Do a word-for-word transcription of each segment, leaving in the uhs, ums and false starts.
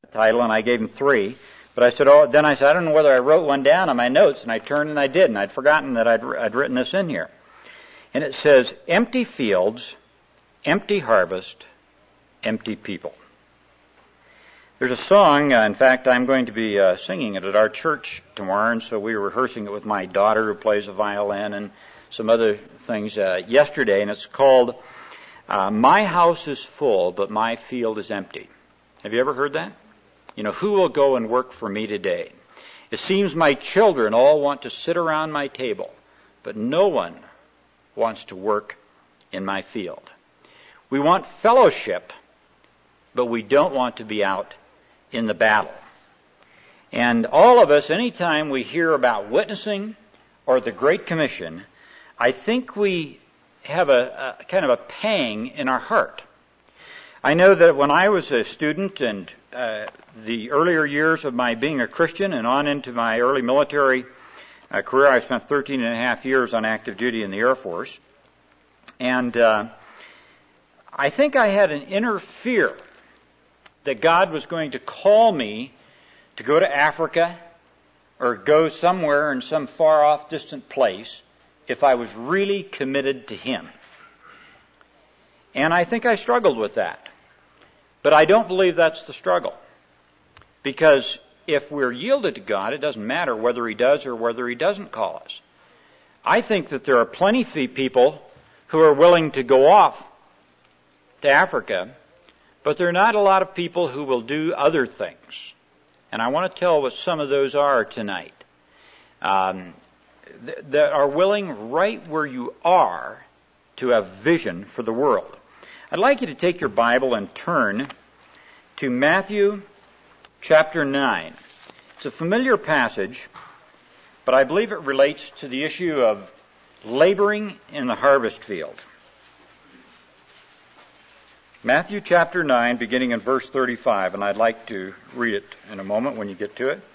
title, and I gave him three. But I said, oh, then I said, I don't know whether I wrote one down on my notes, and I turned and I did, and I'd forgotten that I'd, I'd written this in here. And it says, empty fields, empty harvest, empty people. There's a song, uh, in fact, I'm going to be uh, singing it at our church tomorrow, and so we were rehearsing it with my daughter who plays the violin and some other things uh, yesterday, and it's called, uh, My House is Full, but My Field is Empty. Have you ever heard that? You know, who will go and work for me today? It seems my children all want to sit around my table, but no one wants to work in my field. We want fellowship, but we don't want to be out in the battle. And all of us, anytime we hear about witnessing or the Great Commission, I think we have a, a kind of a pang in our heart. I know that when I was a student and uh, the earlier years of my being a Christian and on into my early military uh, career, I spent thirteen and a half years on active duty in the Air Force. And uh, I think I had an inner fear that God was going to call me to go to Africa or go somewhere in some far-off distant place if I was really committed to Him. And I think I struggled with that. But I don't believe that's the struggle. Because if we're yielded to God, it doesn't matter whether He does or whether He doesn't call us. I think that there are plenty of people who are willing to go off to Africa, but there are not a lot of people who will do other things. And I want to tell what some of those are tonight. Um, th- that are willing right where you are to have vision for the world. I'd like you to take your Bible and turn to Matthew chapter nine. It's a familiar passage, but I believe it relates to the issue of laboring in the harvest field. Matthew chapter nine, beginning in verse thirty-five, and I'd like to read it in a moment when you get to it.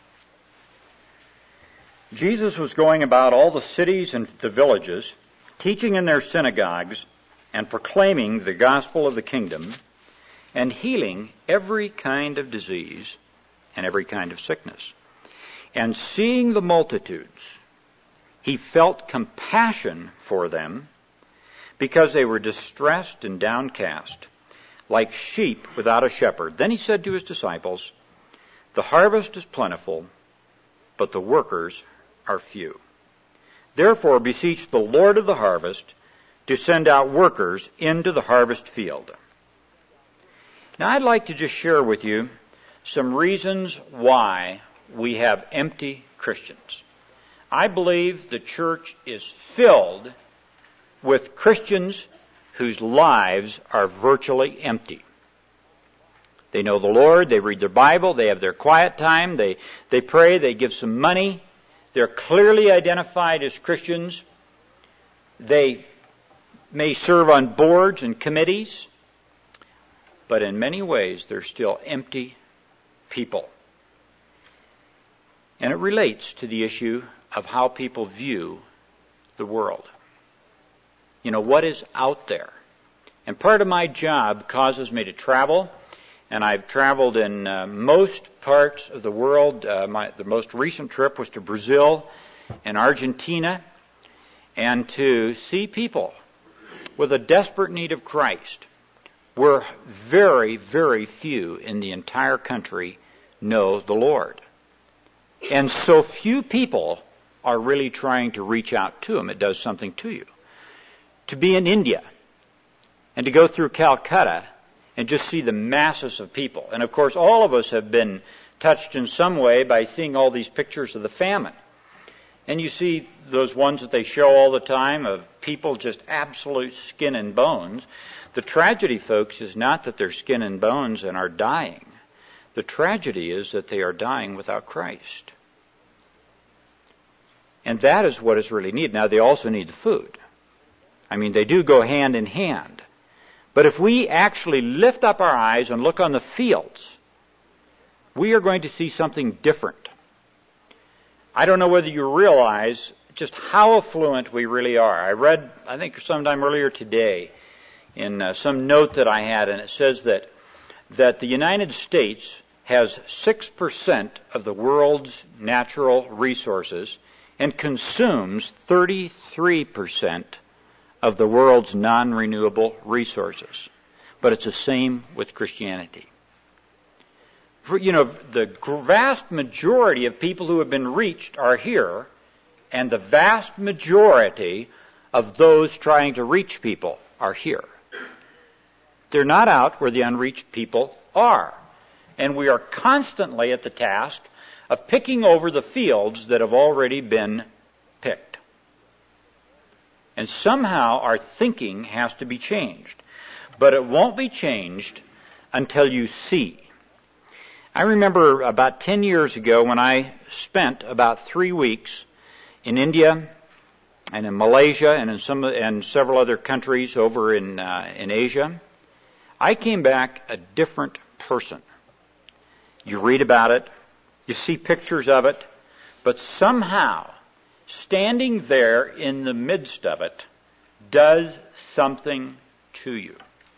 Jesus was going about all the cities and the villages, teaching in their synagogues and proclaiming the gospel of the kingdom and healing every kind of disease and every kind of sickness. And seeing the multitudes, He felt compassion for them because they were distressed and downcast, like sheep without a shepherd. Then He said to His disciples, the harvest is plentiful, but the workers are few. Therefore beseech the Lord of the harvest to send out workers into the harvest field. Now I'd like to just share with you some reasons why we have empty Christians. I believe the church is filled with Christians whose lives are virtually empty. They know the Lord, they read their Bible, they have their quiet time, they, they pray, they give some money. They're clearly identified as Christians. They may serve on boards and committees, but in many ways they're still empty people. And it relates to the issue of how people view the world. You know, what is out there? And part of my job causes me to travel, and I've traveled in uh, most parts of the world. Uh, my, the most recent trip was to Brazil and Argentina, and to see people with a desperate need of Christ, where very, very few in the entire country know the Lord. And so few people are really trying to reach out to Him. It does something to you. To be in India and to go through Calcutta and just see the masses of people. And of course, all of us have been touched in some way by seeing all these pictures of the famine. And you see those ones that they show all the time of people just absolute skin and bones. The tragedy, folks, is not that they're skin and bones and are dying. The tragedy is that they are dying without Christ. And that is what is really needed. Now, they also need the food. I mean, they do go hand in hand. But if we actually lift up our eyes and look on the fields, we are going to see something different. I don't know whether you realize just how affluent we really are. I read, I think sometime earlier today, in uh, some note that I had, and it says that that the United States has six percent of the world's natural resources and consumes thirty-three percent of the world's non-renewable resources. But it's the same with Christianity. For, you know, the vast majority of people who have been reached are here, and the vast majority of those trying to reach people are here. They're not out where the unreached people are. And we are constantly at the task of picking over the fields that have already been picked. And somehow our thinking has to be changed. But it won't be changed until you see. I remember about ten years ago when I spent about three weeks in India and in Malaysia and in some and several other countries over in uh, in Asia. I came back a different person. You read about it, you see pictures of it, but somehow, standing there in the midst of it does something to you.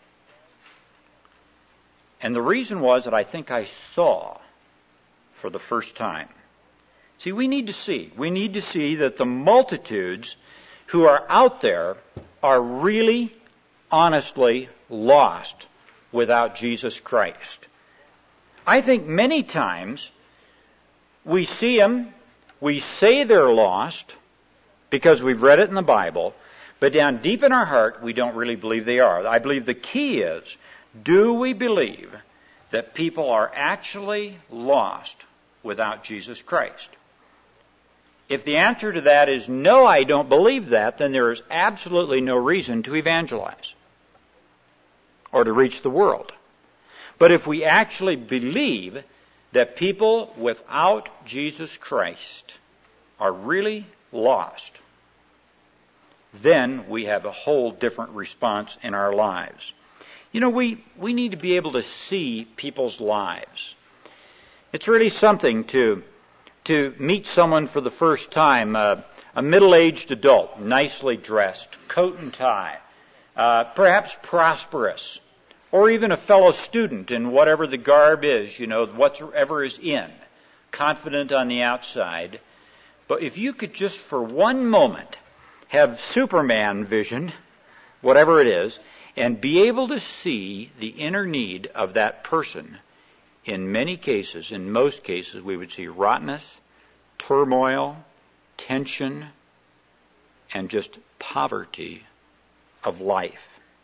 And the reason was that I think I saw for the first time. See, we need to see. We need to see that the multitudes who are out there are really, honestly lost without Jesus Christ. I think many times we see them, we say they're lost because we've read it in the Bible, but down deep in our heart we don't really believe they are. I believe the key is, do we believe that people are actually lost without Jesus Christ? If the answer to that is no, I don't believe that, then there is absolutely no reason to evangelize or to reach the world. But if we actually believe that people without Jesus Christ are really lost, then we have a whole different response in our lives. You know, we, we need to be able to see people's lives. It's really something to to meet someone for the first time, uh, a middle-aged adult, nicely dressed, coat and tie, uh, perhaps prosperous, or even a fellow student in whatever the garb is, you know, whatever is in, confident on the outside. But if you could just for one moment have Superman vision, whatever it is, and be able to see the inner need of that person, in many cases, in most cases, we would see rottenness, turmoil, tension, and just poverty of life.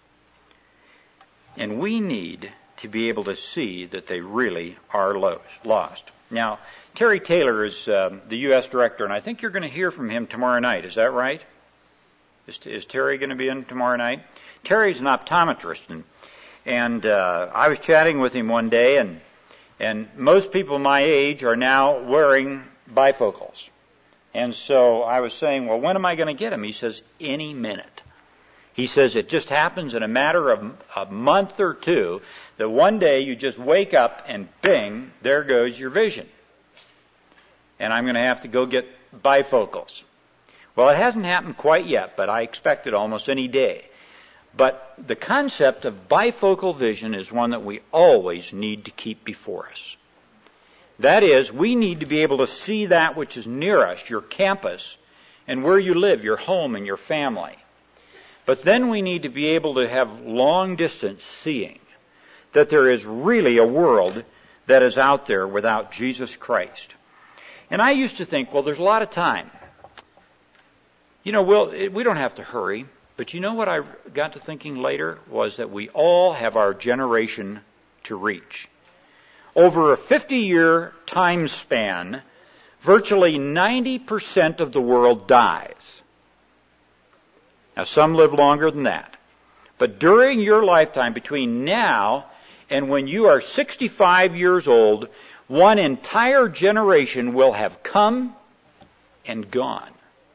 And we need to be able to see that they really are lost. Now, Terry Taylor is um, the U S director, and I think you're going to hear from him tomorrow night. Is that right? Is, is Terry going to be in tomorrow night? Terry's an optometrist, and, and uh, I was chatting with him one day, and and most people my age are now wearing bifocals. And so I was saying, well, when am I going to get them? He says, any minute. He says it just happens in a matter of a month or two that one day you just wake up and bing, there goes your vision. And I'm going to have to go get bifocals. Well, it hasn't happened quite yet, but I expect it almost any day. But the concept of bifocal vision is one that we always need to keep before us. That is, we need to be able to see that which is near us, your campus, and where you live, your home and your family. But then we need to be able to have long-distance seeing, that there is really a world that is out there without Jesus Christ. And I used to think, well, there's a lot of time. You know, we'll, we don't have to hurry. But you know what I got to thinking later was that we all have our generation to reach. Over a fifty-year time span, virtually ninety percent of the world dies. Now, some live longer than that. But during your lifetime, between now and when you are sixty-five years old, one entire generation will have come and gone.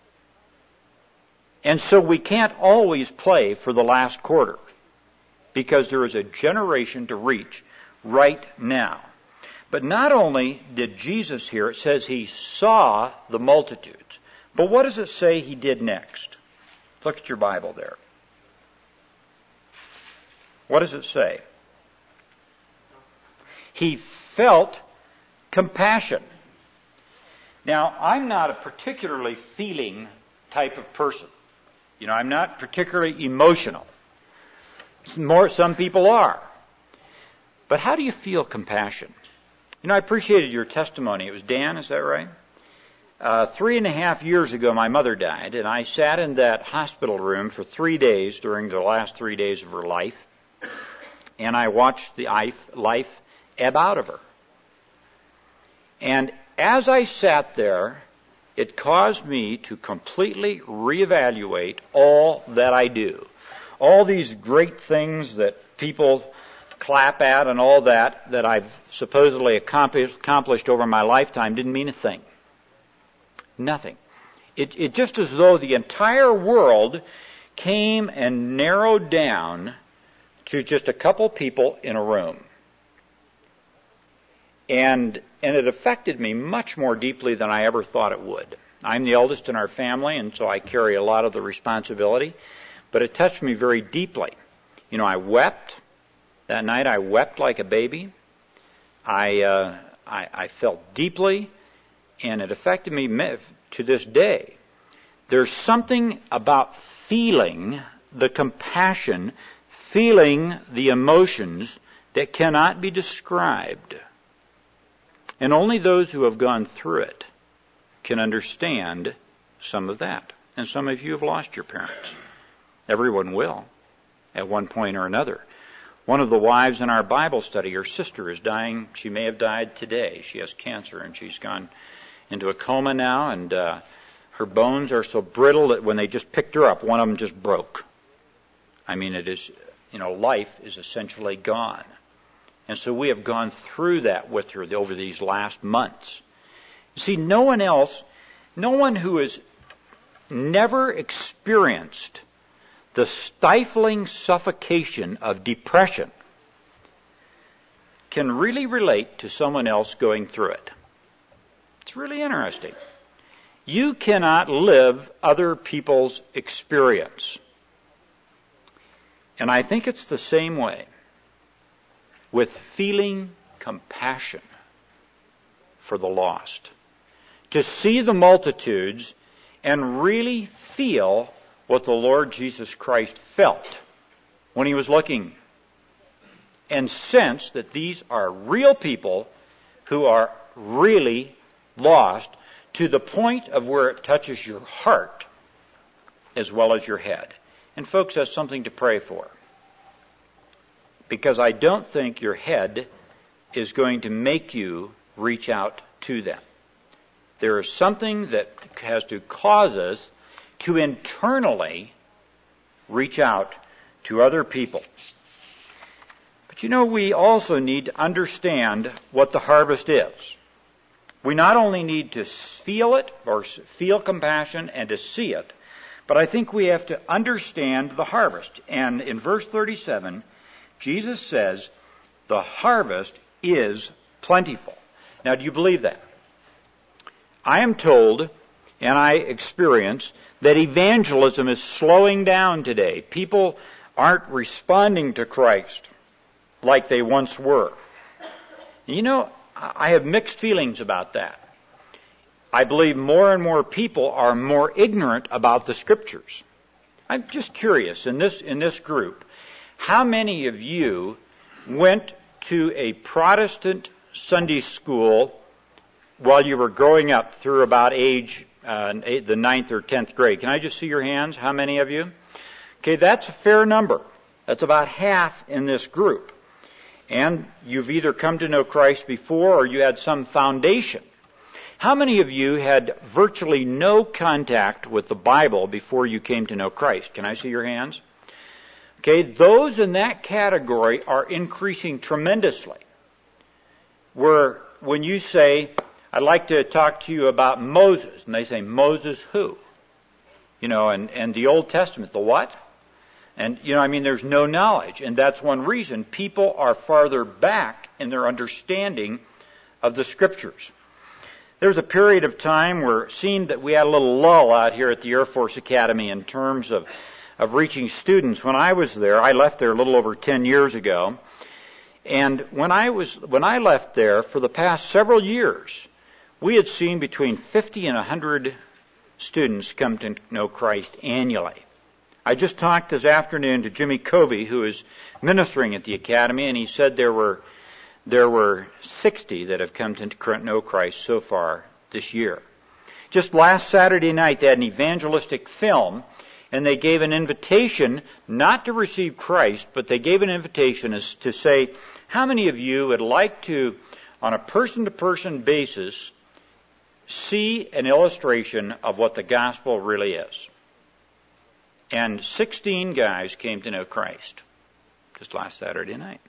And so we can't always play for the last quarter, because there is a generation to reach right now. But not only did Jesus here, it says he saw the multitudes. But what does it say he did next? Look at your Bible there. What does it say? he felt compassion. Now, I'm not a particularly feeling type of person. You know, I'm not particularly emotional. More, some people are. But how do you feel compassion? You know, I appreciated your testimony. It was Dan, is that right? Uh, three and a half years ago, my mother died, and I sat in that hospital room for three days during the last three days of her life, and I watched the life ebb out of her. And as I sat there, it caused me to completely reevaluate all that I do. All these great things that people clap at and all that, that I've supposedly accomplished over my lifetime, didn't mean a thing. Nothing. It, it just as though the entire world came and narrowed down to just a couple people in a room. And, and it affected me much more deeply than I ever thought it would. I'm the eldest in our family, and so I carry a lot of the responsibility, but it touched me very deeply. You know, I wept. That night I wept like a baby. I, uh, I, I felt deeply, and it affected me to this day. There's something about feeling the compassion, feeling the emotions that cannot be described. And only those who have gone through it can understand some of that. And some of you have lost your parents. Everyone will, at one point or another. One of the wives in our Bible study, her sister is dying. She may have died today. She has cancer, and she's gone into a coma now, and uh, her bones are so brittle that when they just picked her up, one of them just broke. I mean, it is, you know, life is essentially gone. And so we have gone through that with her over these last months. You see, no one else, no one who has never experienced the stifling suffocation of depression can really relate to someone else going through it. It's really interesting. You cannot live other people's experience. And I think it's the same way with feeling compassion for the lost. To see the multitudes and really feel what the Lord Jesus Christ felt when he was looking, and sense that these are real people who are really lost to the point of where it touches your heart as well as your head. And folks, that's something to pray for. Because I don't think your head is going to make you reach out to them. There is something that has to cause us to internally reach out to other people. But you know, we also need to understand what the harvest is. We not only need to feel it, or feel compassion, and to see it, but I think we have to understand the harvest. And in verse thirty-seven, Jesus says, the harvest is plentiful. Now, do you believe that? I am told, and I experience, that evangelism is slowing down today. People aren't responding to Christ like they once were. You know, I have mixed feelings about that. I believe more and more people are more ignorant about the Scriptures. I'm just curious, in this, in this group, how many of you went to a Protestant Sunday school while you were growing up through about age uh, the ninth or tenth grade? Can I just see your hands? How many of you? Okay, that's a fair number. That's about half in this group. And you've either come to know Christ before or you had some foundation. How many of you had virtually no contact with the Bible before you came to know Christ? Can I see your hands? Okay, those in that category are increasing tremendously. Where when you say, I'd like to talk to you about Moses, and they say, Moses who? You know, and, and the Old Testament, the what? And, you know, I mean, there's no knowledge. And that's one reason people are farther back in their understanding of the Scriptures. There's a period of time where it seemed that we had a little lull out here at the Air Force Academy in terms of, of reaching students. When I was there, I left there a little over ten years ago, And when I was when I left there, for the past several years, we had seen between fifty and one hundred students come to know Christ annually. I just talked this afternoon to Jimmy Covey, who is ministering at the academy, and he said there were there were sixty that have come to know Christ so far this year. Just last Saturday night, they had an evangelistic film, and they gave an invitation not to receive Christ, but they gave an invitation as to say, how many of you would like to, on a person-to-person basis, see an illustration of what the gospel really is? And sixteen guys came to know Christ just last Saturday night.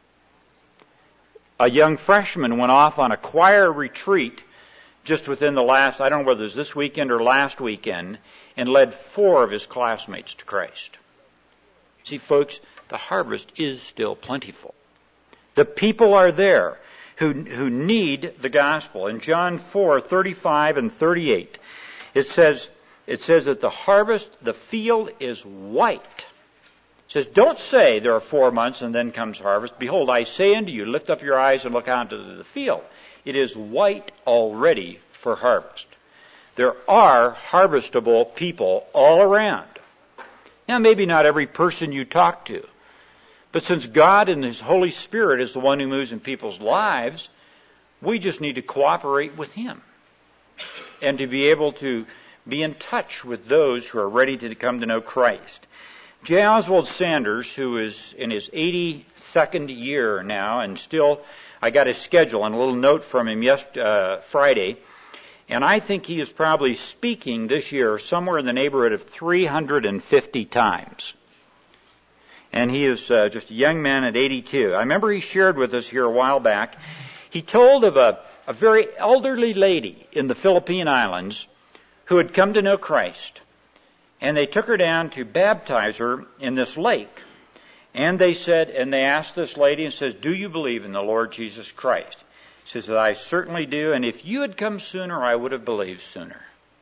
A young freshman went off on a choir retreat just within the last, I don't know whether it was this weekend or last weekend, and led four of his classmates to Christ. See, folks, the harvest is still plentiful. The people are there who who need the gospel. In John four, thirty-five and thirty-eight, it says, it says that the harvest, the field is white. It says, don't say there are four months and then comes harvest. Behold, I say unto you, lift up your eyes and look out into the field. It is white already for harvest. There are harvestable people all around. Now, maybe not every person you talk to, but since God and His Holy Spirit is the one who moves in people's lives, we just need to cooperate with Him and to be able to be in touch with those who are ready to come to know Christ. J. Oswald Sanders, who is in his eighty-second year now, and still, I got his schedule and a little note from him yesterday, uh, Friday, and I think he is probably speaking this year somewhere in the neighborhood of three hundred fifty times. And he is uh, just a young man at eighty-two. I remember he shared with us here a while back. He told of a, a very elderly lady in the Philippine Islands who had come to know Christ. And they took her down to baptize her in this lake. And they said, and they asked this lady and says, do you believe in the Lord Jesus Christ? She says, I certainly do, and if you had come sooner, I would have believed sooner.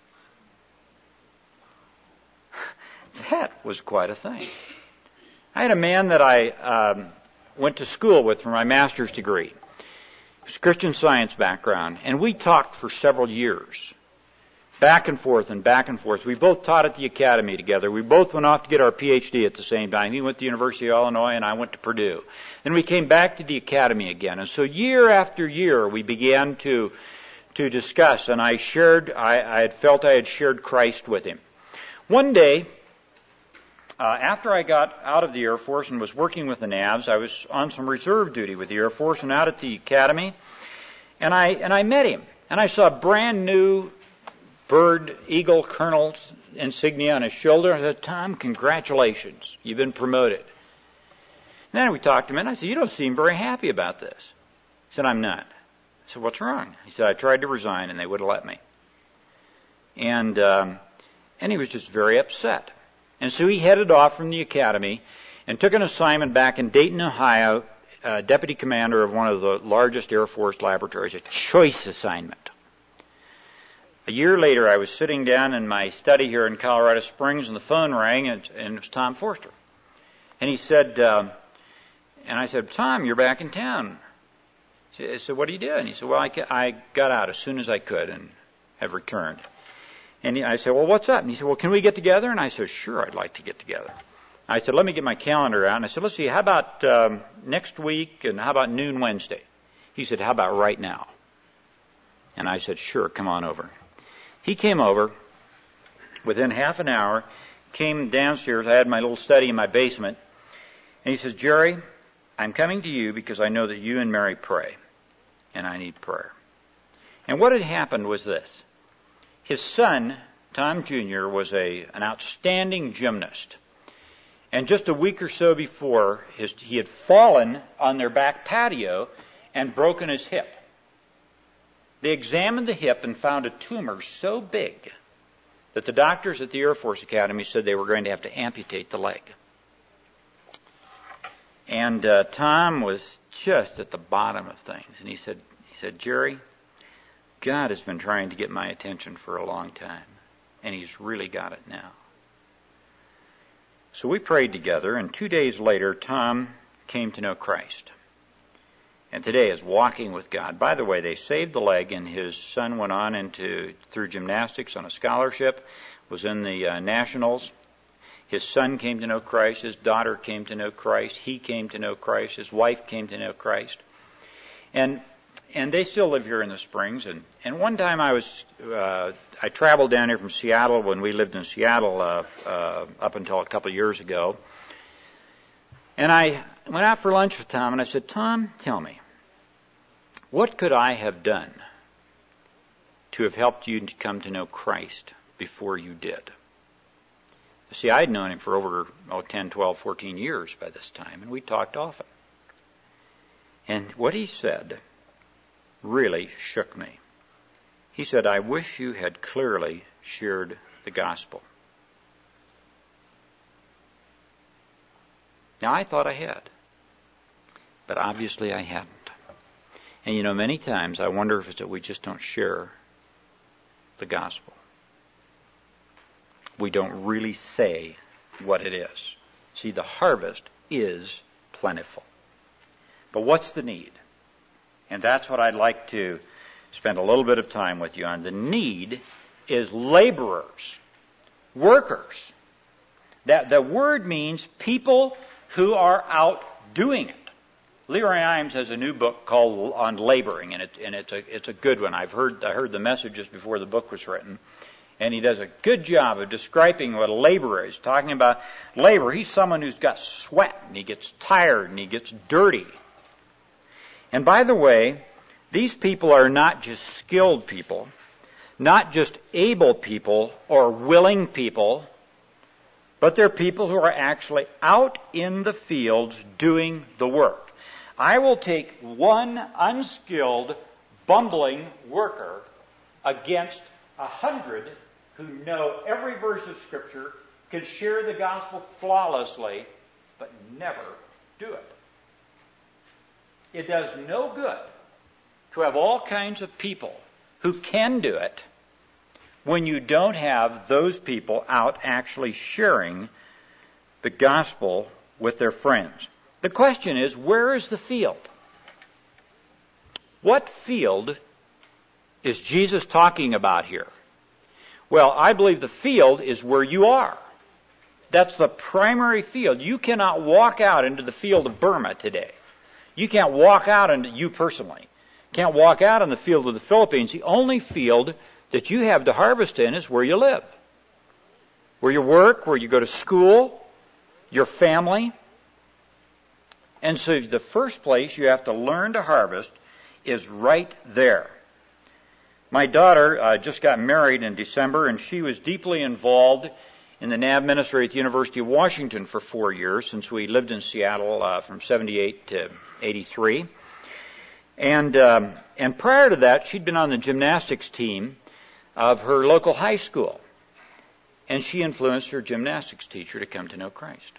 That was quite a thing. I had a man that I um, went to school with for my master's degree. He was a Christian Science background, and we talked for several years. Back and forth and back and forth. We both taught at the academy together. We both went off to get our P H D at the same time. He went to the University of Illinois and I went to Purdue. Then we came back to the academy again. And so year after year we began to to discuss, and I shared, I, I had felt I had shared Christ with him. One day, uh, after I got out of the Air Force and was working with the N A V S, I was on some reserve duty with the Air Force and out at the academy, and I and I met him. And I saw a brand new Bird Eagle Colonel's insignia on his shoulder. I said, Tom, congratulations. You've been promoted. And then we talked to him, and I said, you don't seem very happy about this. He said, I'm not. I said, what's wrong? He said, I tried to resign, and they wouldn't let me. And um, and he was just very upset. And so he headed off from the academy and took an assignment back in Dayton, Ohio, uh, deputy commander of one of the largest Air Force laboratories, a choice assignment. A year later, I was sitting down in my study here in Colorado Springs, and the phone rang, and, and it was Tom Forster. And he said, uh, and I said, Tom, you're back in town. I said, what are you doing? He said, well, I, I got out as soon as I could and have returned. And he, I said, well, what's up? And he said, well, can we get together? And I said, sure, I'd like to get together. I said, let me get my calendar out. And I said, let's see, how about um, next week, and how about noon Wednesday? He said, how about right now? And I said, sure, come on over. He came over within half an hour, came downstairs. I had my little study in my basement. And he says, Jerry, I'm coming to you because I know that you and Mary pray, and I need prayer. And what had happened was this. His son, Tom Junior, was a an outstanding gymnast. And just a week or so before, his, he had fallen on their back patio and broken his hip. They examined the hip and found a tumor so big that the doctors at the Air Force Academy said they were going to have to amputate the leg. And uh, Tom was just at the bottom of things. And he said, he said, Jerry, God has been trying to get my attention for a long time, and He's really got it now. So we prayed together, and two days later, Tom came to know Christ. and today is walking with God. By the way, they saved the leg, and his son went on into through gymnastics on a scholarship, was in the uh, nationals. His son came to know Christ. His daughter came to know Christ. He came to know Christ. His wife came to know Christ. And and they still live here in the Springs. And, and one time I was uh, I traveled down here from Seattle when we lived in Seattle uh, uh, up until a couple of years ago. And I went out for lunch with Tom, and I said, Tom, tell me, what could I have done to have helped you to come to know Christ before you did? See, I had known him for over oh, ten, twelve, fourteen years by this time, and we talked often. And what he said really shook me. He said, I wish you had clearly shared the gospel. Now, I thought I had, but obviously I hadn't. And you know, many times I wonder if it's that we just don't share the gospel. We don't really say what it is. See, the harvest is plentiful. But what's the need? And that's what I'd like to spend a little bit of time with you on. The need is laborers, workers. That the word means people who are out doing it. Leroy Imes has a new book called On Laboring, and, it, and it's a it's a good one. I've heard I heard the messages before the book was written, and he does a good job of describing what a laborer is. Talking about labor, he's someone who's got sweat, and he gets tired, and he gets dirty. And by the way, these people are not just skilled people, not just able people or willing people, but they're people who are actually out in the fields doing the work. I will take one unskilled, bumbling worker against a hundred who know every verse of Scripture, can share the gospel flawlessly, but never do it. It does no good to have all kinds of people who can do it when you don't have those people out actually sharing the gospel with their friends. The question is, where is the field? What field is Jesus talking about here? Well, I believe the field is where you are. That's the primary field. You cannot walk out into the field of Burma today. You can't walk out into, you personally, can't walk out in the field of the Philippines. The only field that you have to harvest in is where you live. Where you work, where you go to school, your family. And so the first place you have to learn to harvest is right there. My daughter uh, just got married in December, and she was deeply involved in the N A V ministry at the University of Washington for four years, since we lived in Seattle uh, from seventy-eight to eighty-three. And um, and prior to that, she'd been on the gymnastics team of her local high school. And she influenced her gymnastics teacher to come to know Christ.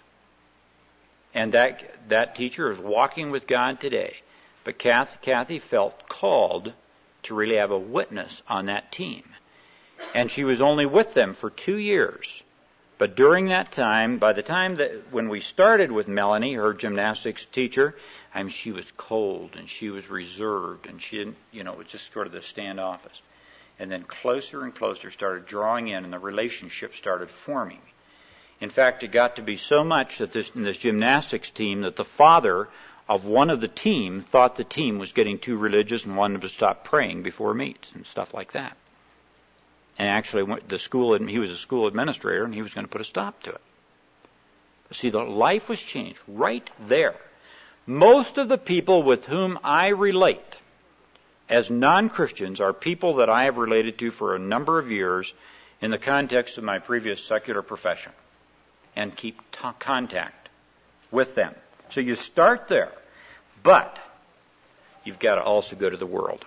And that that teacher is walking with God today. But Kathy, Kathy felt called to really have a witness on that team. And she was only with them for two years. But during that time, by the time that when we started with Melanie, her gymnastics teacher, I mean, she was cold and she was reserved and she didn't, you know, it was just sort of the standoffish. And then closer and closer started drawing in, and the relationship started forming. In fact, it got to be so much that this, in this gymnastics team, that the father of one of the team thought the team was getting too religious and wanted to stop praying before meets and stuff like that. And actually, went the school, he was a school administrator, and he was going to put a stop to it. But see, the life was changed right there. Most of the people with whom I relate as non-Christians are people that I have related to for a number of years in the context of my previous secular profession, and keep t- contact with them. So you start there, but you've got to also go to the world.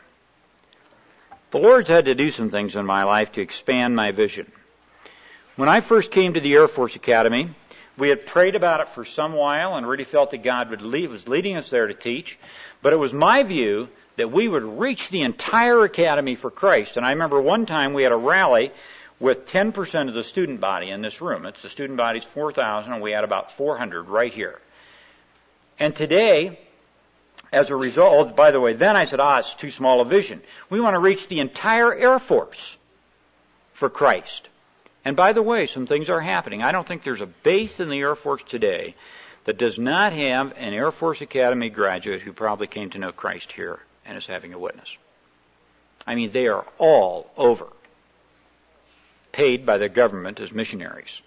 The Lord's had to do some things in my life to expand my vision. When I first came to the Air Force Academy, we had prayed about it for some while and really felt that God would lead, was leading us there to teach. But it was my view that we would reach the entire academy for Christ. And I remember one time we had a rally with ten percent of the student body in this room. It's the student body's four thousand, and we had about four hundred right here. And today, as a result, oh, by the way, then I said, ah, it's too small a vision. We want to reach the entire Air Force for Christ. And by the way, some things are happening. I don't think there's a base in the Air Force today that does not have an Air Force Academy graduate who probably came to know Christ here and is having a witness. I mean, they are all over, paid by the government as missionaries.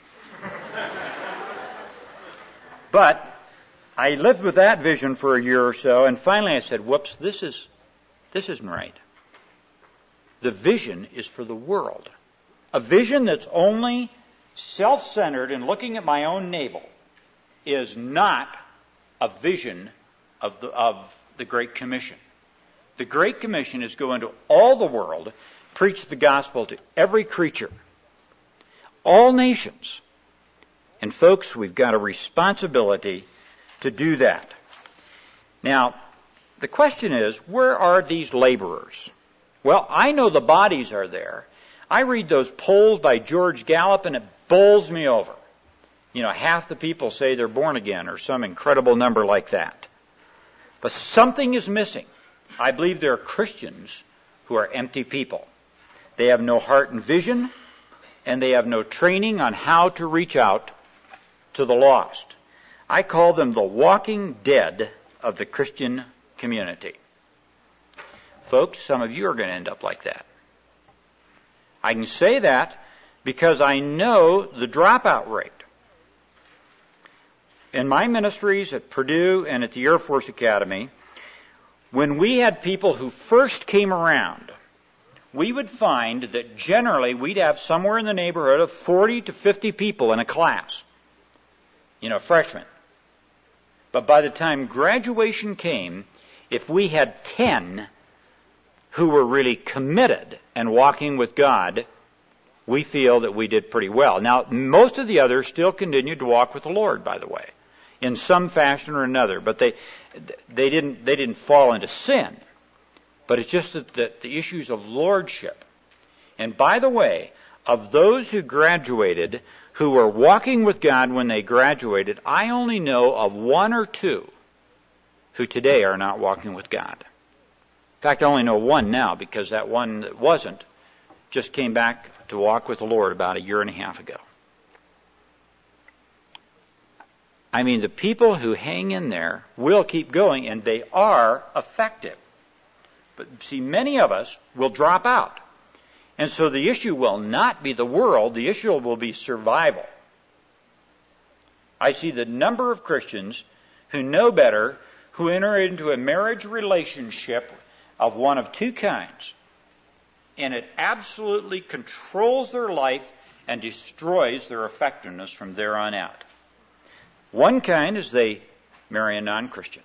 But I lived with that vision for a year or so, and finally I said, whoops, this is this isn't right. The vision is for the world. A vision that's only self-centered and looking at my own navel is not a vision of the, of the Great Commission. The Great Commission is go into all the world, preach the gospel to every creature, all nations. And folks, we've got a responsibility to do that. Now, the question is, where are these laborers? Well, I know the bodies are there. I read those polls by George Gallup and it bowls me over. You know, half the people say they're born again or some incredible number like that. But something is missing. I believe there are Christians who are empty people. They have no heart and vision, and they have no training on how to reach out to the lost. I call them the walking dead of the Christian community. Folks, some of you are going to end up like that. I can say that because I know the dropout rate. In my ministries at Purdue and at the Air Force Academy, when we had people who first came around, we would find that generally we'd have somewhere in the neighborhood of forty to fifty people in a class. You know, freshmen. But by the time graduation came, if we had ten who were really committed and walking with God, we feel that we did pretty well. Now, most of the others still continued to walk with the Lord, by the way, in some fashion or another, but they they didn't they didn't fall into sin. But it's just that the, the issues of lordship. And by the way, of those who graduated, who were walking with God when they graduated, I only know of one or two who today are not walking with God. In fact, I only know one now because that one that wasn't just came back to walk with the Lord about a year and a half ago. I mean, the people who hang in there will keep going, and they are effective. But see, many of us will drop out. And so the issue will not be the world, the issue will be survival. I see the number of Christians who know better, who enter into a marriage relationship of one of two kinds. And it absolutely controls their life and destroys their effectiveness from there on out. One kind is they marry a non-Christian.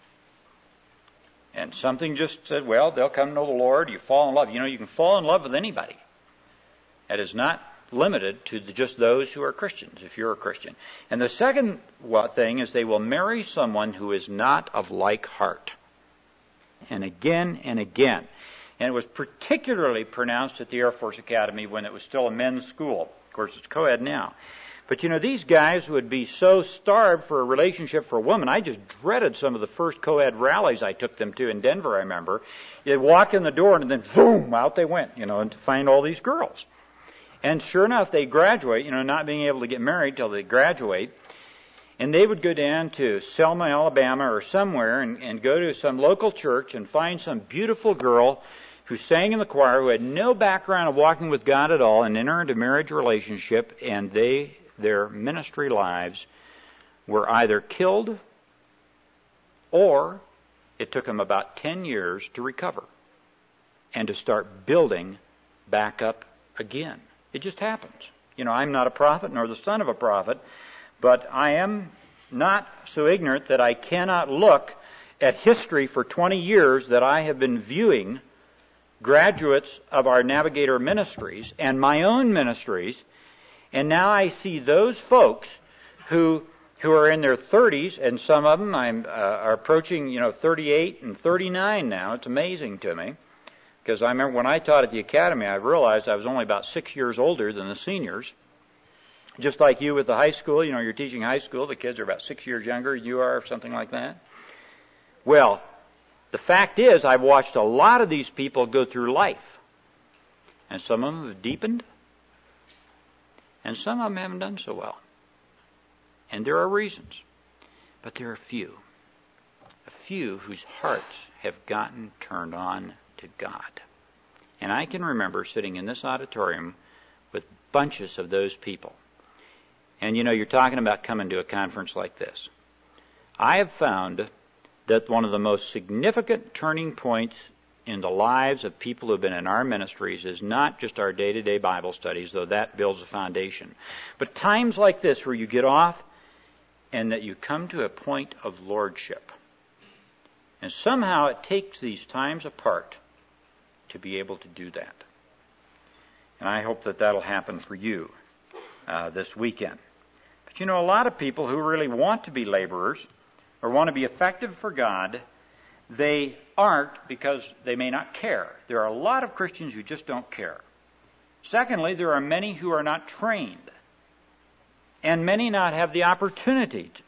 And something just said, well, they'll come to know the Lord, you fall in love. You know, you can fall in love with anybody. That is not limited to the, just those who are Christians, if you're a Christian. And the second thing is they will marry someone who is not of like heart. And again and again. And it was particularly pronounced at the Air Force Academy when it was still a men's school. Of course, it's co-ed now. But, you know, these guys would be so starved for a relationship for a woman. I just dreaded some of the first co-ed rallies I took them to in Denver, I remember. They'd walk in the door and then, boom, out they went, you know, and to find all these girls. And sure enough, they graduate, you know, not being able to get married till they graduate. And they would go down to Selma, Alabama or somewhere and, and go to some local church and find some beautiful girl who sang in the choir, who had no background of walking with God at all, and enter into a marriage relationship, and they, their ministry lives were either killed or it took them about ten years to recover and to start building back up again. It just happens. You know, I'm not a prophet nor the son of a prophet, but I am not so ignorant that I cannot look at history for twenty years that I have been viewing graduates of our Navigator ministries and my own ministries, and now I see those folks who who are in their thirties, and some of them I'm, uh, are approaching, you know, thirty-eight and thirty-nine now. It's amazing to me, because I remember when I taught at the academy, I realized I was only about six years older than the seniors. Just like you with the high school, you know, you're teaching high school, the kids are about six years younger than you are, or something like that. Well, the fact is, I've watched a lot of these people go through life. And some of them have deepened. And some of them haven't done so well. And there are reasons. But there are few. A few whose hearts have gotten turned on to God. And I can remember sitting in this auditorium with bunches of those people. And you know, you're talking about coming to a conference like this. I have found that one of the most significant turning points in the lives of people who have been in our ministries is not just our day-to-day Bible studies, though that builds a foundation, but times like this where you get off and that you come to a point of lordship. And somehow it takes these times apart to be able to do that. And I hope that that'll happen for you uh, this weekend. But you know, a lot of people who really want to be laborers or want to be effective for God, they aren't because they may not care. There are a lot of Christians who just don't care. Secondly, there are many who are not trained. And many not have the opportunity to.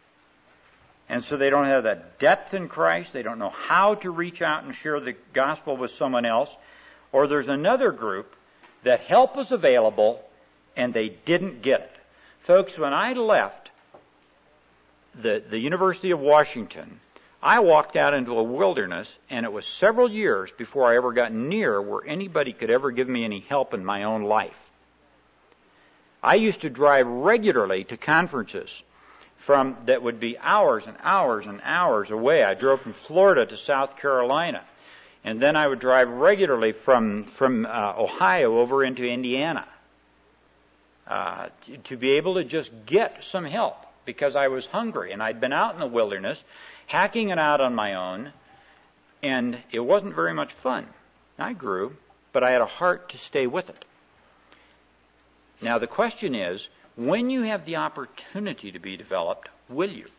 And so they don't have that depth in Christ. They don't know how to reach out and share the gospel with someone else. Or there's another group that help was available and they didn't get it. Folks, when I left the, the University of Washington, I walked out into a wilderness, and it was several years before I ever got near where anybody could ever give me any help in my own life. I used to drive regularly to conferences from that would be hours and hours and hours away. I drove from Florida to South Carolina, and then I would drive regularly from from uh, Ohio over into Indiana uh, to, to be able to just get some help because I was hungry, and I'd been out in the wilderness hacking it out on my own, and it wasn't very much fun. I grew, but I had a heart to stay with it. Now the question is, when you have the opportunity to be developed, will you?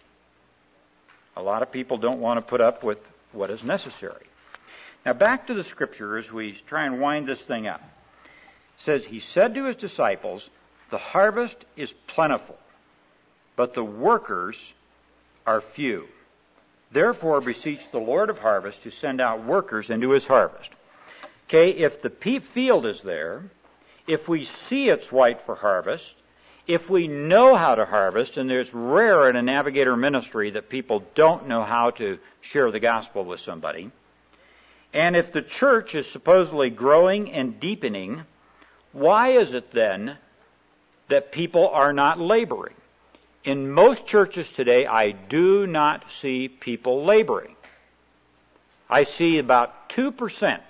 A lot of people don't want to put up with what is necessary. Now back to the scripture as we try and wind this thing up. It says, he said to his disciples, the harvest is plentiful, but the workers are few. Therefore beseech the Lord of harvest to send out workers into his harvest. Okay, if the field is there, if we see it's white for harvest, if we know how to harvest, and it's rare in a navigator ministry that people don't know how to share the gospel with somebody, and if the church is supposedly growing and deepening, why is it then that people are not laboring? In most churches today, I do not see people laboring. I see about two percent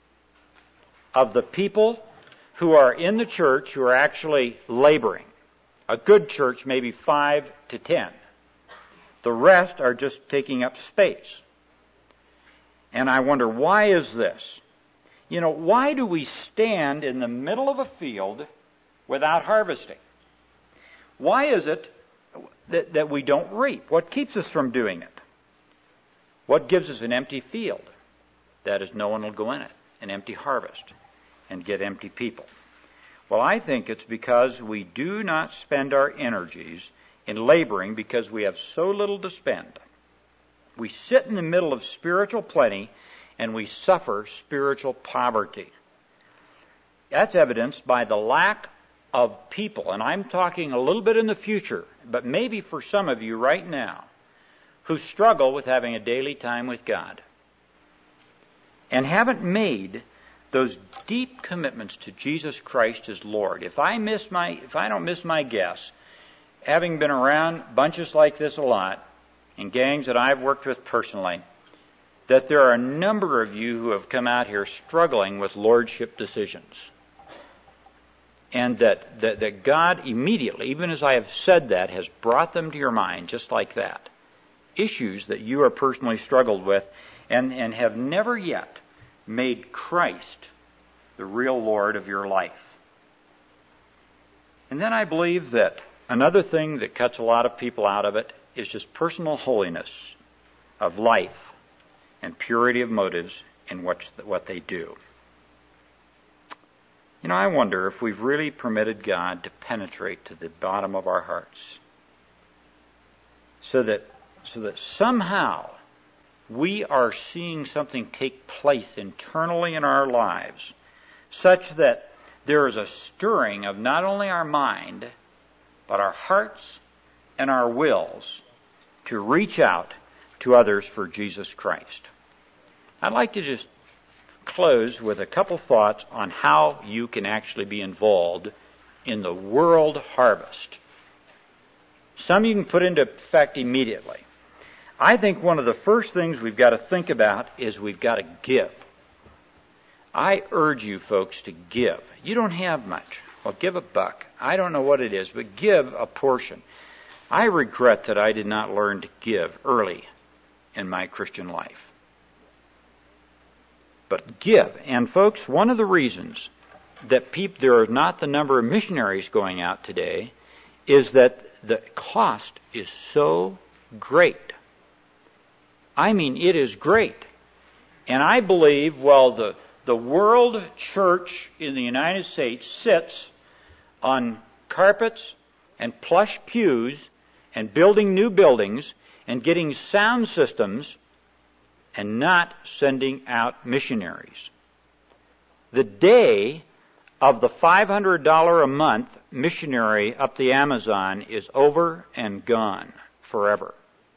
of the people who are in the church who are actually laboring. A good church, maybe five to ten. The rest are just taking up space. And I wonder, why is this? You know, why do we stand in the middle of a field without harvesting? Why is it that, that we don't reap? What keeps us from doing it? What gives us an empty field? That is, no one will go in it. An empty harvest and get empty people. Well, I think it's because we do not spend our energies in laboring because we have so little to spend. We sit in the middle of spiritual plenty and we suffer spiritual poverty. That's evidenced by the lack of people, and I'm talking a little bit in the future, but maybe for some of you right now, who struggle with having a daily time with God and haven't made those deep commitments to Jesus Christ as Lord. If I miss my, if I don't miss my guess, having been around bunches like this a lot, and gangs that I've worked with personally, that there are a number of you who have come out here struggling with lordship decisions. And that, that, that God immediately, even as I have said that, has brought them to your mind just like that. Issues that you are personally struggled with and, and have never yet made Christ the real Lord of your life. And then I believe that another thing that cuts a lot of people out of it is just personal holiness of life and purity of motives in what, what they do. You know, I wonder if we've really permitted God to penetrate to the bottom of our hearts so that, so that somehow we are seeing something take place internally in our lives such that there is a stirring of not only our mind, but our hearts and our wills to reach out to others for Jesus Christ. I'd like to just close with a couple thoughts on how you can actually be involved in the world harvest. Some you can put into effect immediately. I think one of the first things we've got to think about is we've got to give. I urge you folks to give. You don't have much. Well, give a buck. I don't know what it is, but give a portion. I regret that I did not learn to give early in my Christian life. But give. And folks, one of the reasons that peop- there are not the number of missionaries going out today is that the cost is so great. I mean, it is great. And I believe, well, the, the world church in the United States sits on carpets and plush pews and building new buildings and getting sound systems and not sending out missionaries. The day of the five hundred dollars a month missionary up the Amazon is over and gone forever.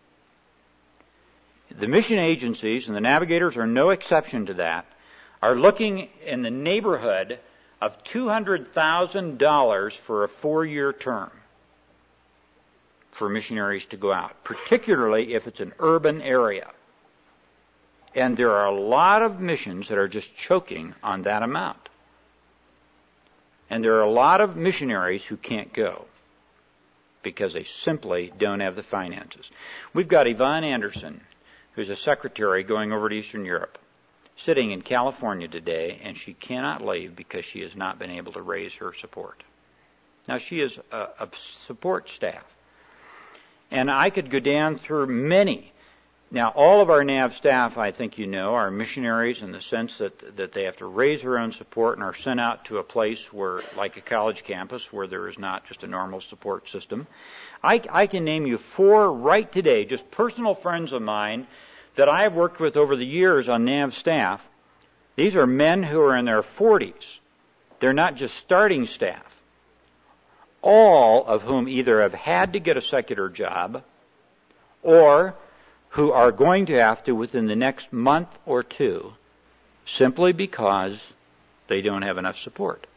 The mission agencies, and the navigators are no exception to that, are looking in the neighborhood of two hundred thousand dollars for a four-year term for missionaries to go out, particularly if it's an urban area. And there are a lot of missions that are just choking on that amount. And there are a lot of missionaries who can't go because they simply don't have the finances. We've got Yvonne Anderson, who's a secretary going over to Eastern Europe, sitting in California today, and she cannot leave because she has not been able to raise her support. Now, she is a, a support staff. And I could go down through many. Now, all of our N A V staff, I think you know, are missionaries in the sense that, that they have to raise their own support and are sent out to a place where, like a college campus, where there is not just a normal support system. I, I can name you four right today, just personal friends of mine that I've worked with over the years on N A V staff. These are men who are in their forties. They're not just starting staff. All of whom either have had to get a secular job or who are going to have to within the next month or two simply because they don't have enough support.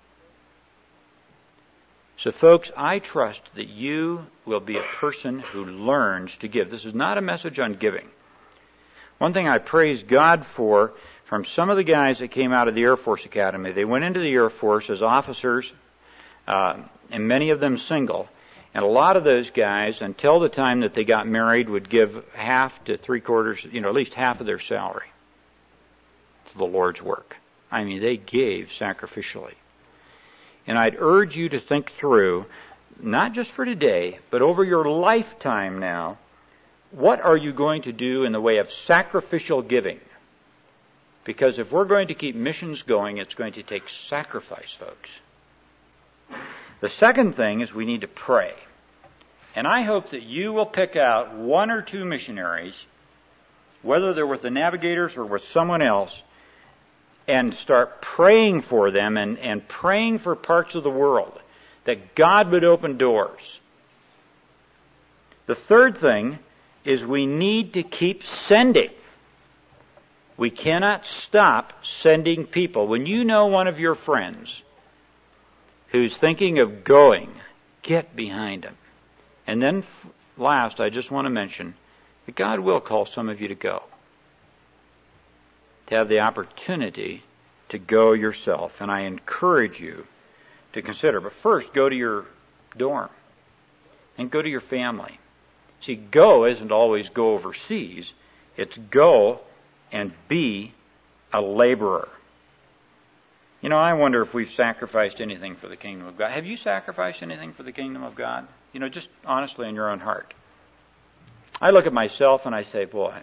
So folks, I trust that you will be a person who learns to give. This is not a message on giving. One thing I praise God for from some of the guys that came out of the Air Force Academy, they went into the Air Force as officers, uh, and many of them single. And a lot of those guys, until the time that they got married, would give half to three quarters, you know, at least half of their salary to the Lord's work. I mean, they gave sacrificially. And I'd urge you to think through, not just for today, but over your lifetime now, what are you going to do in the way of sacrificial giving? Because if we're going to keep missions going, it's going to take sacrifice, folks. The second thing is we need to pray. And I hope that you will pick out one or two missionaries, whether they're with the navigators or with someone else, and start praying for them and, and praying for parts of the world, that God would open doors. The third thing is we need to keep sending. We cannot stop sending people. When you know one of your friends who's thinking of going, get behind him. And then last, I just want to mention that God will call some of you to go, to have the opportunity to go yourself. And I encourage you to consider. But first, go to your dorm and go to your family. See, go isn't always go overseas. It's go and be a laborer. You know, I wonder if we've sacrificed anything for the kingdom of God. Have you sacrificed anything for the kingdom of God? You know, just honestly in your own heart. I look at myself and I say, boy,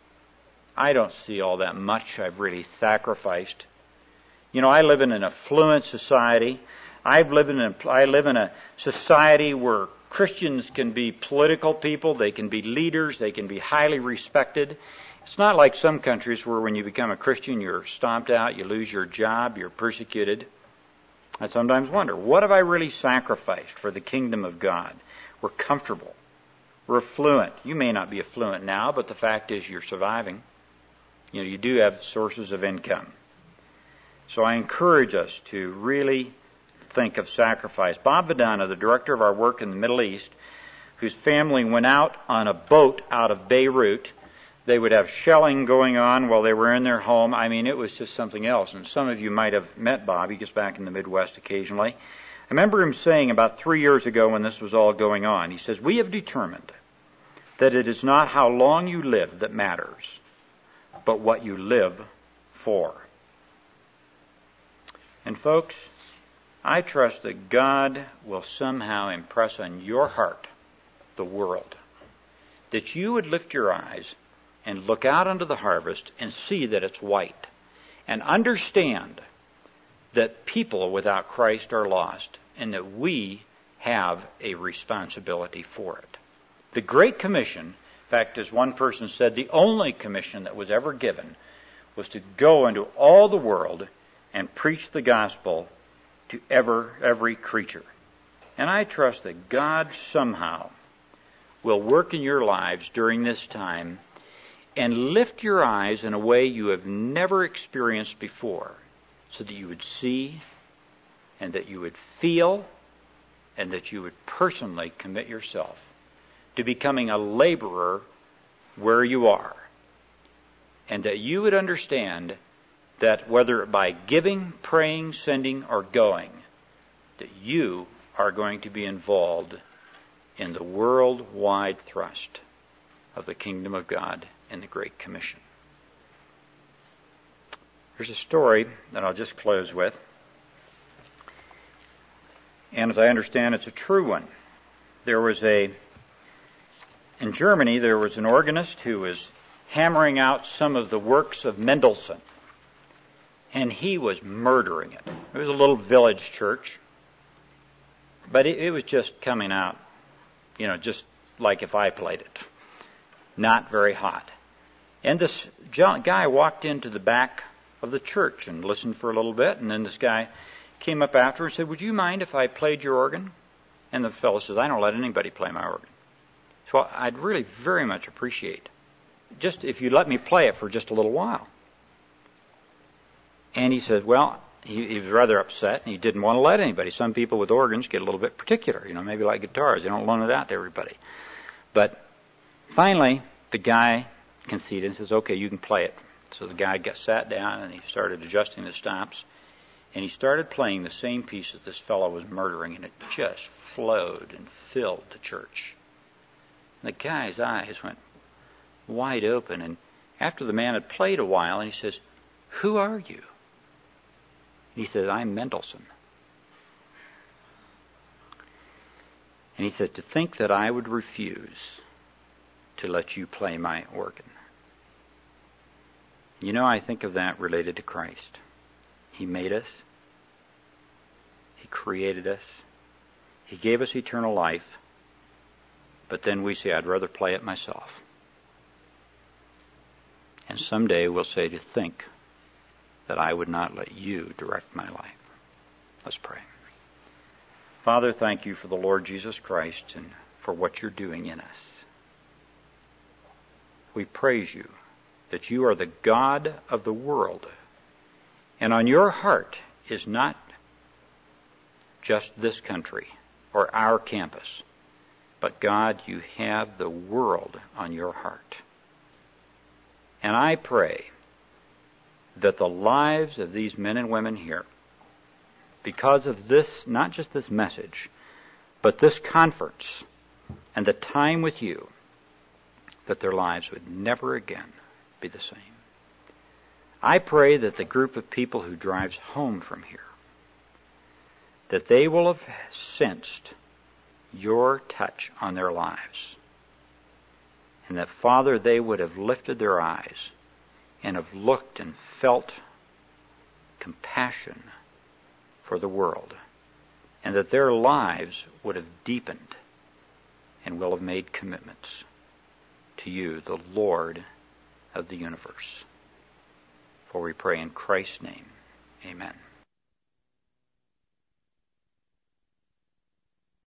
I don't see all that much I've really sacrificed. You know, I live in an affluent society. I've lived in a, I live in a society where Christians can be political people, they can be leaders, they can be highly respected. It's not like some countries where when you become a Christian, you're stomped out, you lose your job, you're persecuted. I sometimes wonder, what have I really sacrificed for the kingdom of God? We're comfortable. We're affluent. You may not be affluent now, but the fact is you're surviving. You know, you do have sources of income. So I encourage us to really think of sacrifice. Bob Vidana, the director of our work in the Middle East, whose family went out on a boat out of Beirut, they would have shelling going on while they were in their home. I mean, it was just something else. And some of you might have met Bob. He gets back in the Midwest occasionally. I remember him saying about three years ago when this was all going on, he says, "We have determined that it is not how long you live that matters, but what you live for." And folks, I trust that God will somehow impress on your heart the world, that you would lift your eyes and look out onto the harvest and see that it's white, and understand that people without Christ are lost, and that we have a responsibility for it. The Great Commission, in fact, as one person said, the only commission that was ever given was to go into all the world and preach the gospel to ever, every creature. And I trust that God somehow will work in your lives during this time and lift your eyes in a way you have never experienced before, so that you would see and that you would feel and that you would personally commit yourself to becoming a laborer where you are, and that you would understand that whether by giving, praying, sending, or going, that you are going to be involved in the worldwide thrust of the kingdom of God in the Great Commission. There's a story that I'll just close with. And as I understand, it's a true one. There was a, in Germany, there was an organist who was hammering out some of the works of Mendelssohn. And he was murdering it. It was a little village church. But it, it was just coming out, you know, just like if I played it. Not very hot. And this guy walked into the back of the church and listened for a little bit, and then this guy came up after and said, "Would you mind if I played your organ?" And the fellow says, "I don't let anybody play my organ. So I'd really very much appreciate just if you let me play it for just a little while." And he said, well, he, he was rather upset, and he didn't want to let anybody. Some people with organs get a little bit particular, you know, maybe like guitars. They don't loan it out to everybody. But finally, the guy conceded and says, "Okay, you can play it." So the guy got sat down, and he started adjusting the stops, and he started playing the same piece that this fellow was murdering, and it just flowed and filled the church. And the guy's eyes went wide open, and after the man had played a while, and he says, "Who are you?" And he says, "I'm Mendelssohn." And he says, "To think that I would refuse to let you play my organ." You know, I think of that related to Christ. He made us. He created us. He gave us eternal life. But then we say, "I'd rather play it myself." And someday we'll say, "To think that I would not let you direct my life." Let's pray. Father, thank you for the Lord Jesus Christ and for what you're doing in us. We praise you that you are the God of the world, and on your heart is not just this country or our campus, but God, you have the world on your heart. And I pray that the lives of these men and women here, because of this, not just this message, but this conference and the time with you, that their lives would never again be the same. I pray that the group of people who drives home from here, that they will have sensed your touch on their lives, and that, Father, they would have lifted their eyes and have looked and felt compassion for the world, and that their lives would have deepened and will have made commitments to you, the Lord of the universe. For we pray in Christ's name. Amen.